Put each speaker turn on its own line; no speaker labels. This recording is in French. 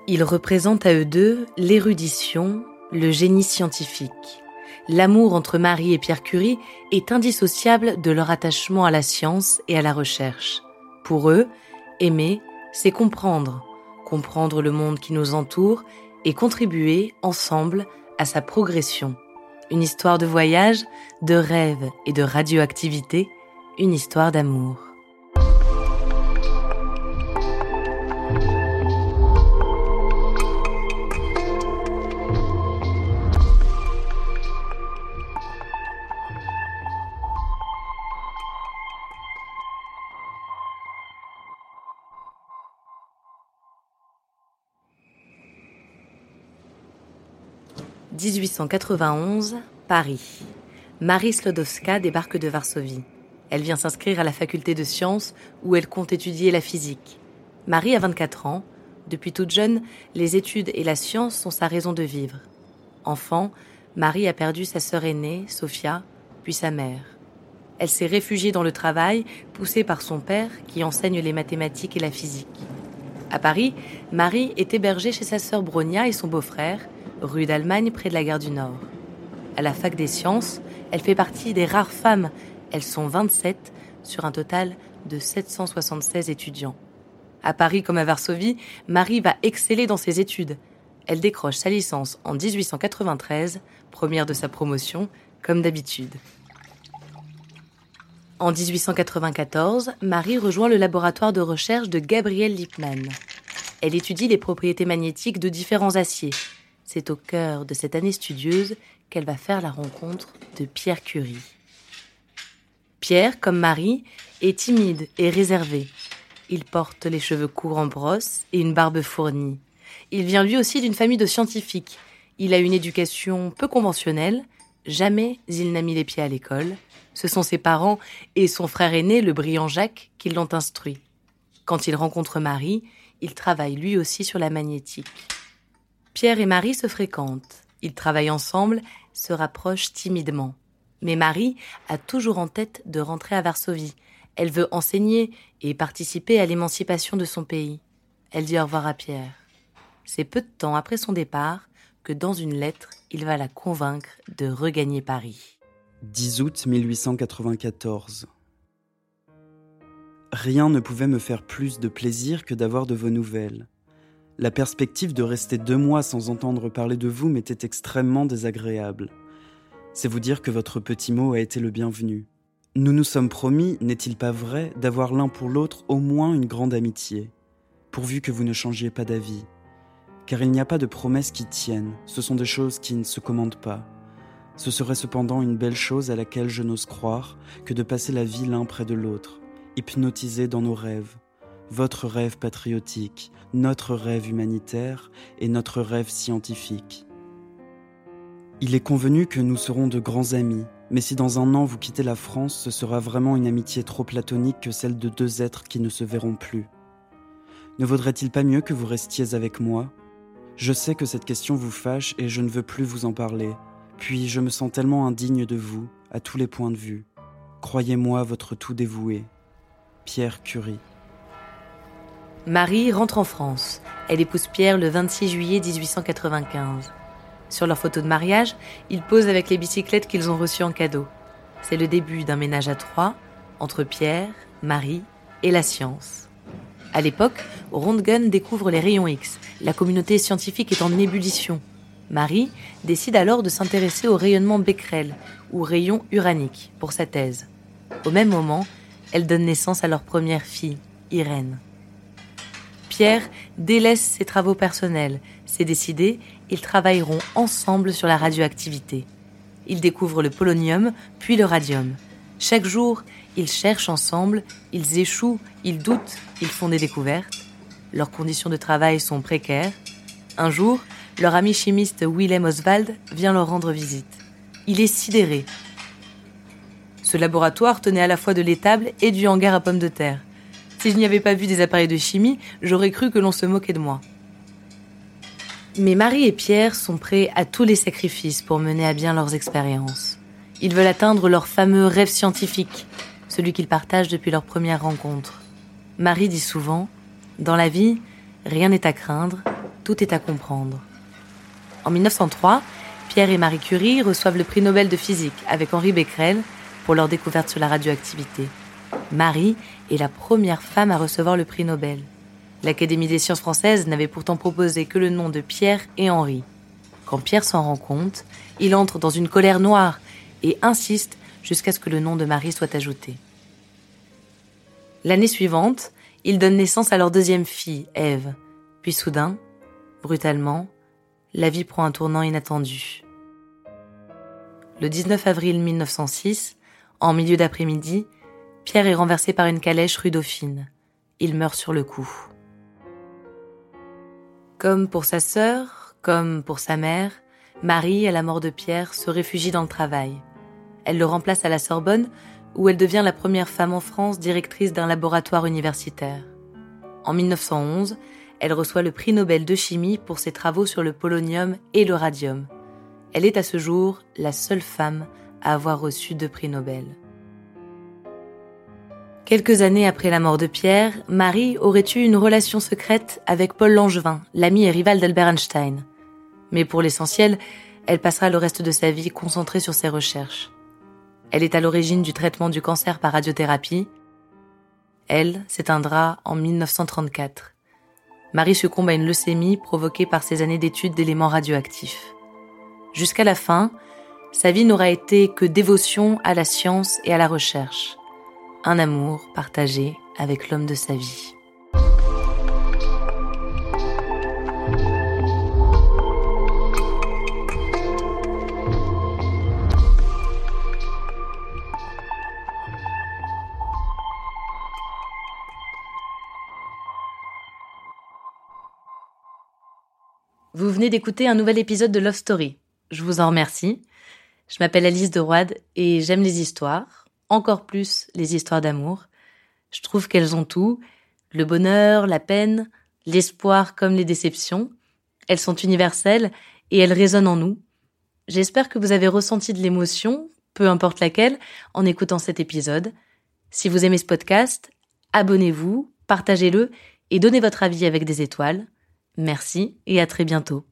Ils représentent à eux deux l'érudition, le génie scientifique. L'amour entre Marie et Pierre Curie est indissociable de leur attachement à la science et à la recherche. Pour eux, aimer, c'est comprendre le monde qui nous entoure et contribuer ensemble à sa progression. Une histoire de voyage, de rêve et de radioactivité, une histoire d'amour. « 1891, Paris. Marie Sklodowska débarque de Varsovie. Elle vient s'inscrire à la faculté de sciences où elle compte étudier la physique. Marie a 24 ans. Depuis toute jeune, les études et la science sont sa raison de vivre. Enfant, Marie a perdu sa sœur aînée, Sophia, puis sa mère. Elle s'est réfugiée dans le travail, poussée par son père qui enseigne les mathématiques et la physique. À Paris, Marie est hébergée chez sa sœur Bronia et son beau-frère, rue d'Allemagne près de la gare du Nord. À la fac des sciences, elle fait partie des rares femmes. Elles sont 27 sur un total de 776 étudiants. À Paris comme à Varsovie, Marie va exceller dans ses études. Elle décroche sa licence en 1893, première de sa promotion, comme d'habitude. En 1894, Marie rejoint le laboratoire de recherche de Gabriel Lippmann. Elle étudie les propriétés magnétiques de différents aciers. C'est au cœur de cette année studieuse qu'elle va faire la rencontre de Pierre Curie. Pierre, comme Marie, est timide et réservé. Il porte les cheveux courts en brosse et une barbe fournie. Il vient lui aussi d'une famille de scientifiques. Il a une éducation peu conventionnelle. Jamais il n'a mis les pieds à l'école. Ce sont ses parents et son frère aîné, le brillant Jacques, qui l'ont instruit. Quand il rencontre Marie, il travaille lui aussi sur la magnétique. Pierre et Marie se fréquentent. Ils travaillent ensemble, se rapprochent timidement. Mais Marie a toujours en tête de rentrer à Varsovie. Elle veut enseigner et participer à l'émancipation de son pays. Elle dit au revoir à Pierre. C'est peu de temps après son départ que dans une lettre, il va la convaincre de regagner Paris.
10 août 1894. Rien ne pouvait me faire plus de plaisir que d'avoir de vos nouvelles. La perspective de rester 2 mois sans entendre parler de vous m'était extrêmement désagréable. C'est vous dire que votre petit mot a été le bienvenu. Nous nous sommes promis, n'est-il pas vrai, d'avoir l'un pour l'autre au moins une grande amitié, pourvu que vous ne changiez pas d'avis. Car il n'y a pas de promesses qui tiennent, ce sont des choses qui ne se commandent pas. Ce serait cependant une belle chose à laquelle je n'ose croire que de passer la vie l'un près de l'autre, hypnotisés dans nos rêves. Votre rêve patriotique, notre rêve humanitaire et notre rêve scientifique. Il est convenu que nous serons de grands amis, mais si dans 1 an vous quittez la France, ce sera vraiment une amitié trop platonique que celle de 2 êtres qui ne se verront plus. Ne vaudrait-il pas mieux que vous restiez avec moi ? Je sais que cette question vous fâche et je ne veux plus vous en parler. Puis je me sens tellement indigne de vous, à tous les points de vue. Croyez-moi votre tout dévoué. Pierre Curie.
Marie rentre en France. Elle épouse Pierre le 26 juillet 1895. Sur leur photo de mariage, ils posent avec les bicyclettes qu'ils ont reçues en cadeau. C'est le début d'un ménage à 3 entre Pierre, Marie et la science. À l'époque, Röntgen découvre les rayons X. La communauté scientifique est en ébullition. Marie décide alors de s'intéresser au rayonnement Becquerel, ou rayon uranique, pour sa thèse. Au même moment, elle donne naissance à leur première fille, Irène. Pierre délaisse ses travaux personnels. C'est décidé, ils travailleront ensemble sur la radioactivité. Ils découvrent le polonium, puis le radium. Chaque jour, ils cherchent ensemble, ils échouent, ils doutent, ils font des découvertes. Leurs conditions de travail sont précaires. Un jour, leur ami chimiste Wilhelm Oswald vient leur rendre visite. Il est sidéré. Ce laboratoire tenait à la fois de l'étable et du hangar à pommes de terre. Si je n'y avais pas vu des appareils de chimie, j'aurais cru que l'on se moquait de moi. Mais Marie et Pierre sont prêts à tous les sacrifices pour mener à bien leurs expériences. Ils veulent atteindre leur fameux rêve scientifique, celui qu'ils partagent depuis leur première rencontre. Marie dit souvent « Dans la vie, rien n'est à craindre, tout est à comprendre. En 1903, Pierre et Marie Curie reçoivent le prix Nobel de physique avec Henri Becquerel pour leur découverte sur la radioactivité. Marie est la première femme à recevoir le prix Nobel. L'Académie des sciences françaises n'avait pourtant proposé que le nom de Pierre et Henri. Quand Pierre s'en rend compte, il entre dans une colère noire et insiste jusqu'à ce que le nom de Marie soit ajouté. L'année suivante, ils donnent naissance à leur deuxième fille, Ève. Puis soudain, brutalement, la vie prend un tournant inattendu. Le 19 avril 1906, en milieu d'après-midi, Pierre est renversé par une calèche rue Dauphine. Il meurt sur le coup. Comme pour sa sœur, comme pour sa mère, Marie, à la mort de Pierre, se réfugie dans le travail. Elle le remplace à la Sorbonne, où elle devient la première femme en France directrice d'un laboratoire universitaire. En 1911, elle reçoit le prix Nobel de chimie pour ses travaux sur le polonium et le radium. Elle est à ce jour la seule femme à avoir reçu 2 prix Nobel. Quelques années après la mort de Pierre, Marie aurait eu une relation secrète avec Paul Langevin, l'ami et rival d'Albert Einstein. Mais pour l'essentiel, elle passera le reste de sa vie concentrée sur ses recherches. Elle est à l'origine du traitement du cancer par radiothérapie. Elle s'éteindra en 1934. Marie succombe à une leucémie provoquée par ses années d'études d'éléments radioactifs. Jusqu'à la fin, sa vie n'aura été que dévotion à la science et à la recherche. Un amour partagé avec l'homme de sa vie. Vous venez d'écouter un nouvel épisode de Love Story. Je vous en remercie. Je m'appelle Alice de Roide et j'aime les histoires, encore plus les histoires d'amour. Je trouve qu'elles ont tout, le bonheur, la peine, l'espoir comme les déceptions. Elles sont universelles et elles résonnent en nous. J'espère que vous avez ressenti de l'émotion, peu importe laquelle, en écoutant cet épisode. Si vous aimez ce podcast, abonnez-vous, partagez-le et donnez votre avis avec des étoiles. Merci et à très bientôt.